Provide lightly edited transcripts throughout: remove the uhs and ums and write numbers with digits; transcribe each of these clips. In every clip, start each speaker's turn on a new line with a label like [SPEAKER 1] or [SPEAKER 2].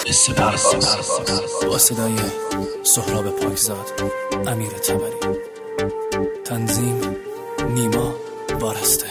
[SPEAKER 1] با صدای سهراب پاکزاد، امیر طبری، تنظیم نیما وارسته.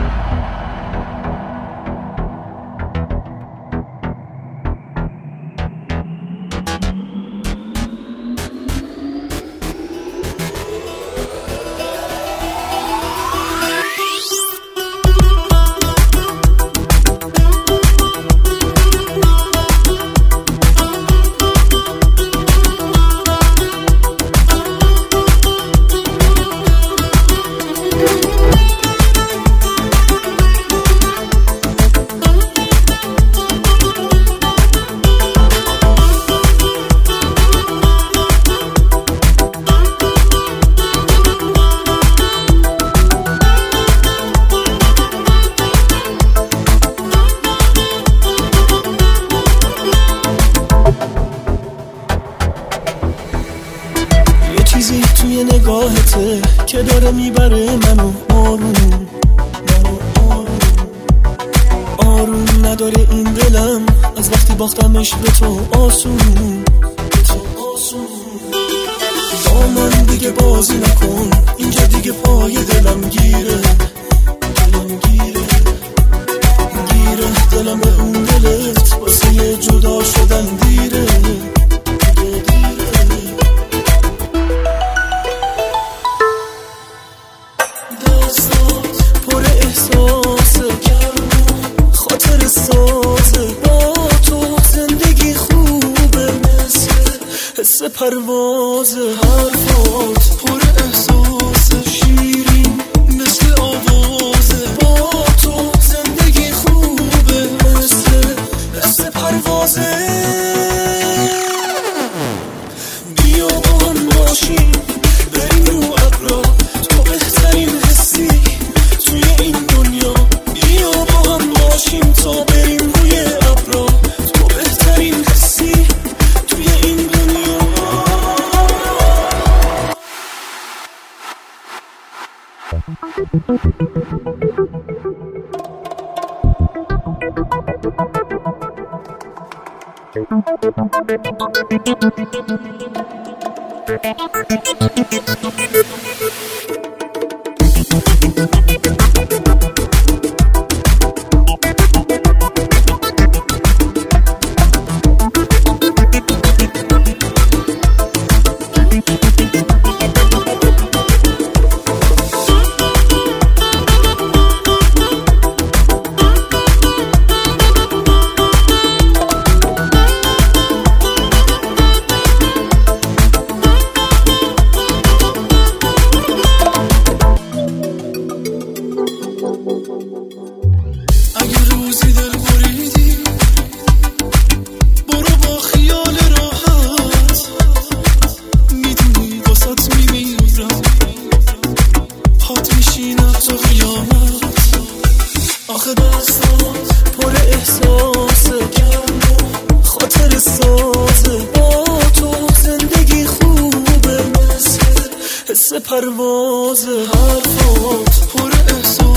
[SPEAKER 2] چیزی توی نگاهته که داره میبره منو آروم نداره این دلم از وقتی باختمش به تو آسون با من دیگه بازی نکن، اینجا دیگه پای دلم گیره دلم به اون دلت واسه جدا شدن دیره. پر احساسه، خاطر سازه، با تو زندگی خوبه، مثل حس پروازه. حرفات پر احساسه، شیرین مثل آوازه، با تو زندگی خوبه، مثل حس پروازه. بیا با هم باشیم بریم رو ابرا، تو بهترین حسی توی این دنیا. بیا با هم باشیم تا بریم روی ابرا، تو بهترین حسی توی این دنیا. اگه روزی دل بریدی برو با خیال راحت، میدونی واسات میمیرم، پات میشینم تو قیامت. آخه دستات پر احساسه، خاطر سازه، با تو زندگی خوبه، مثل حس پروازه. حرفات پر احساسه،